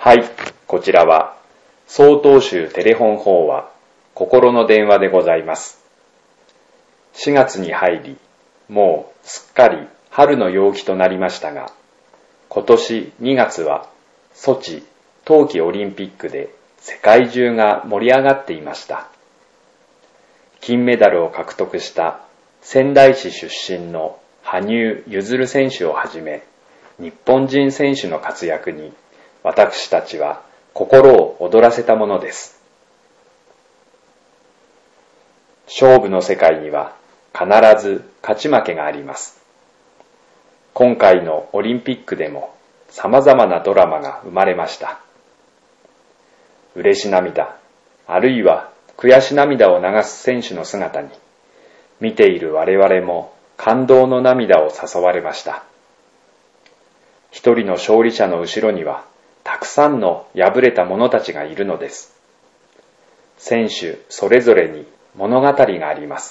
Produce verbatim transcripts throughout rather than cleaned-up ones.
はい、こちらは曹洞宗テレフォン法話心の電話でございます。しがつに入り、もうすっかり春の陽気となりましたが、今年にがつはソチ冬季オリンピックで世界中が盛り上がっていました。金メダルを獲得した仙台市出身の羽生結弦選手をはじめ、日本人選手の活躍に私たちは心を躍らせたものです。勝負の世界には必ず勝ち負けがあります。今回のオリンピックでも様々なドラマが生まれました。嬉し涙、あるいは悔し涙を流す選手の姿に、見ている我々も感動の涙を誘われました。一人の勝利者の後ろには、たくさんの敗れた者たちがいるのです。選手それぞれに物語があります。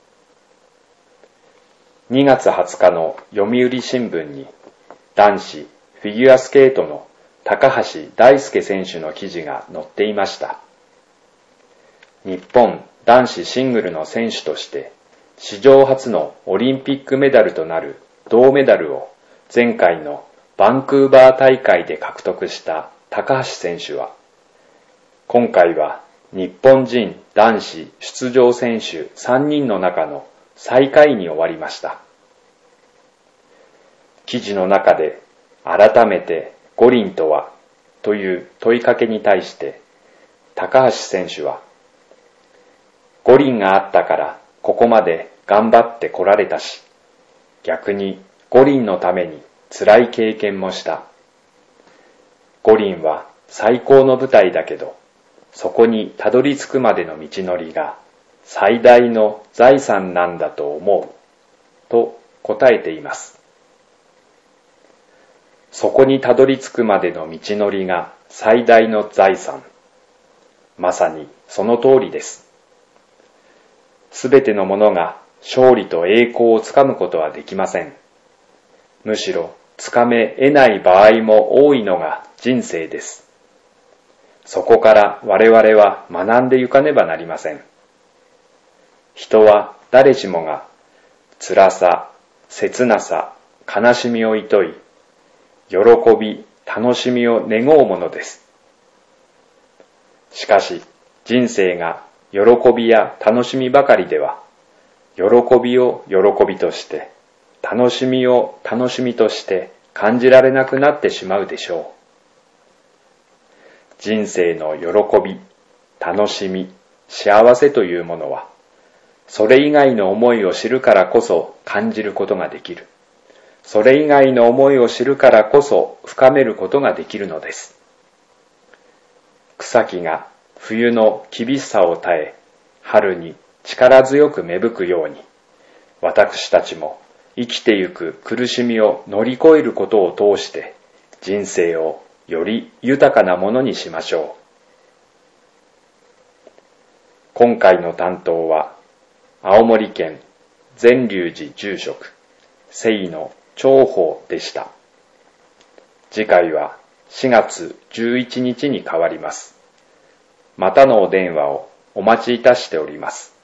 にがつはつかの読売新聞に男子フィギュアスケートの高橋大輔選手の記事が載っていました。日本男子シングルの選手として史上初のオリンピックメダルとなる銅メダルを前回のバンクーバー大会で獲得した高橋選手は、今回は日本人男子出場選手さんにんの中の最下位に終わりました。記事の中で改めて五輪とはという問いかけに対して高橋選手は、五輪があったからここまで頑張ってこられたし、逆に五輪のために辛い経験もした。五輪は最高の舞台だけど、そこにたどり着くまでの道のりが最大の財産なんだと思う、と答えています。そこにたどり着くまでの道のりが最大の財産。まさにその通りです。すべてのものが勝利と栄光をつかむことはできません。むしろつかめ得ない場合も多いのが人生です。そこから我々は学んでゆかねばなりません。人は誰しもが辛さ、切なさ、悲しみをいとい、喜び、楽しみを願うものです。しかし人生が喜びや楽しみばかりでは、喜びを喜びとして、楽しみを楽しみとして感じられなくなってしまうでしょう。人生の喜び、楽しみ、幸せというものは、それ以外の思いを知るからこそ感じることができる。それ以外の思いを知るからこそ深めることができるのです。草木が冬の厳しさを耐え、春に力強く芽吹くように、私たちも生きてゆく苦しみを乗り越えることを通して人生をより豊かなものにしましょう。今回の担当は青森県善隆寺住職聖の長宝でした。次回はしがつじゅういちにちに変わります。またのお電話をお待ちいたしております。